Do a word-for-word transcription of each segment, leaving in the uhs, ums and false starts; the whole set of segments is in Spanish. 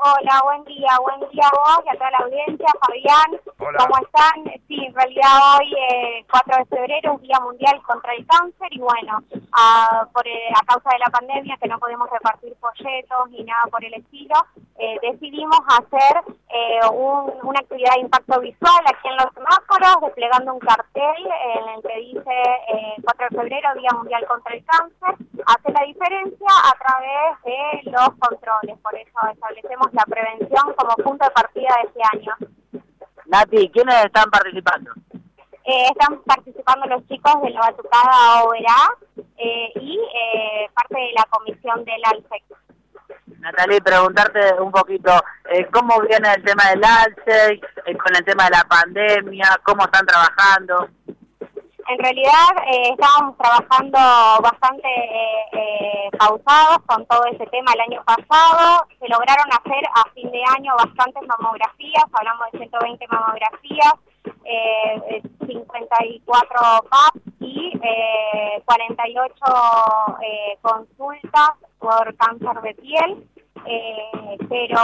Hola, buen día, buen día a vos y a toda la audiencia, Fabián. Hola. ¿Cómo están? Sí, en realidad hoy, eh, cuatro de febrero, es Día Mundial contra el Cáncer y bueno, a, por, eh, a causa de la pandemia que no podemos repartir folletos ni nada por el estilo, eh, decidimos hacer eh, un, una actividad de impacto visual aquí en los semáforos, desplegando un cartel en el que dice eh, cuatro de febrero, Día Mundial contra el Cáncer. Hace la diferencia a través de los controles, por eso establecemos la prevención como punto de partida de este año. Nati, ¿quiénes están participando? Eh, están participando los chicos de la Batucada Oberá eh, y eh, parte de la comisión del ALSEC. Natalie, preguntarte un poquito, eh, ¿cómo viene el tema del ALSEC, eh, con el tema de la pandemia, cómo están trabajando? En realidad eh, estábamos trabajando bastante eh, eh, pausados con todo ese tema el año pasado. Se lograron hacer a fin de año bastantes mamografías, hablamos de ciento veinte mamografías, eh, cincuenta y cuatro P A P y eh, cuarenta y ocho eh, consultas por cáncer de piel. Eh, pero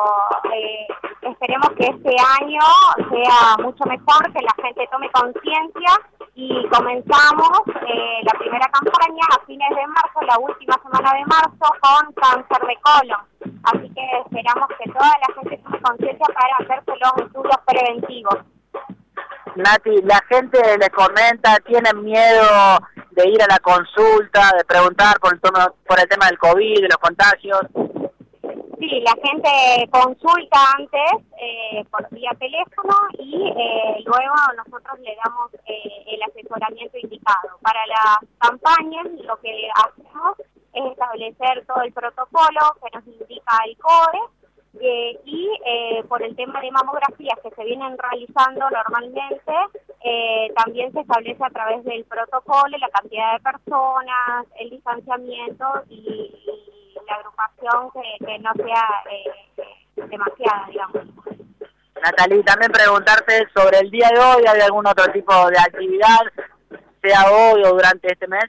eh, esperemos que este año sea mucho mejor, que la gente tome conciencia y comenzamos eh, la primera campaña a fines de marzo, la última semana de marzo, con cáncer de colon. Así que esperamos que toda la gente tome conciencia para hacerse los estudios preventivos. Nati, la gente les comenta, tienen miedo de ir a la consulta, de preguntar por el, tono, por el tema del COVID, de los contagios. Sí, la gente consulta antes eh, por vía teléfono y eh, luego nosotros le damos eh, el asesoramiento indicado. Para las campañas lo que hacemos es establecer todo el protocolo que nos indica el COE eh, y eh, por el tema de mamografías que se vienen realizando normalmente, eh, también se establece a través del protocolo la cantidad de personas, el distanciamiento y la agrupación que, que no sea eh, demasiada, digamos. Natalie, también preguntarte sobre el día de hoy, ¿hay algún otro tipo de actividad, sea hoy o durante este mes?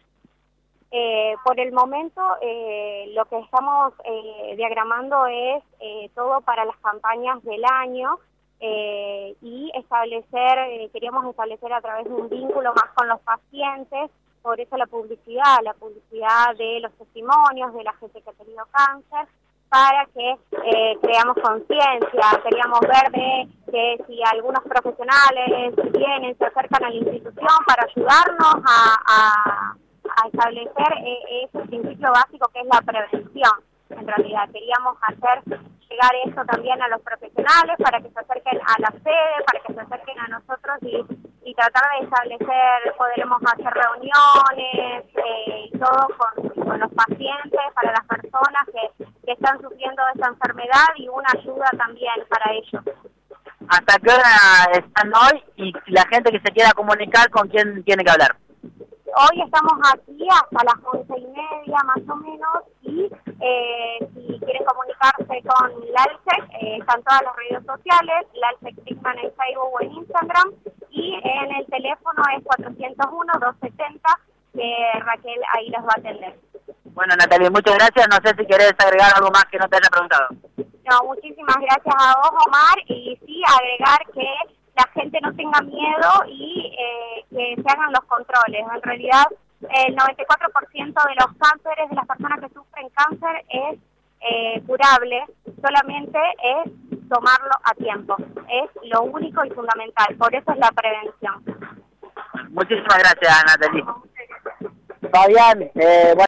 Eh, por el momento, eh, lo que estamos eh, diagramando es eh, todo para las campañas del año eh, y establecer, eh, queríamos establecer a través de un vínculo más con los pacientes. Por eso la publicidad, la publicidad de los testimonios de la gente que ha tenido cáncer, para que eh, creamos conciencia. Queríamos ver de que si algunos profesionales vienen, se acercan a la institución para ayudarnos a, a, a establecer eh, ese principio básico que es la prevención. En realidad queríamos hacer llegar eso también a los profesionales para que se acerquen a la sede, para que se acerquen a nosotros y, y tratar de establecer, podremos hacer reuniones eh, y todo con, con los pacientes, para las personas que, que están sufriendo de esta enfermedad y una ayuda también para ellos. ¿Hasta qué hora están hoy y la gente que se quiera comunicar con quién tiene que hablar? Hoy estamos aquí hasta las once y media más o menos y eh, si quieren comunicarse con el ALSEC, eh, están todas las redes sociales, el ALSEC Sigman en Facebook o en Instagram y en el teléfono es cuatrocientos uno, doscientos setenta, que Raquel ahí los va a atender. Bueno, Natalie, muchas gracias. No sé si querés agregar algo más que no te haya preguntado. No, muchísimas gracias a vos, Omar, y sí agregar que la gente no tenga miedo y eh, que se hagan los controles. En realidad, el noventa y cuatro por ciento de los cánceres de las personas que sufren cáncer es eh, curable, solamente es tomarlo a tiempo. Es lo único y fundamental, por eso es la prevención. Muchísimas gracias, Natalie. Fabián, eh, bueno.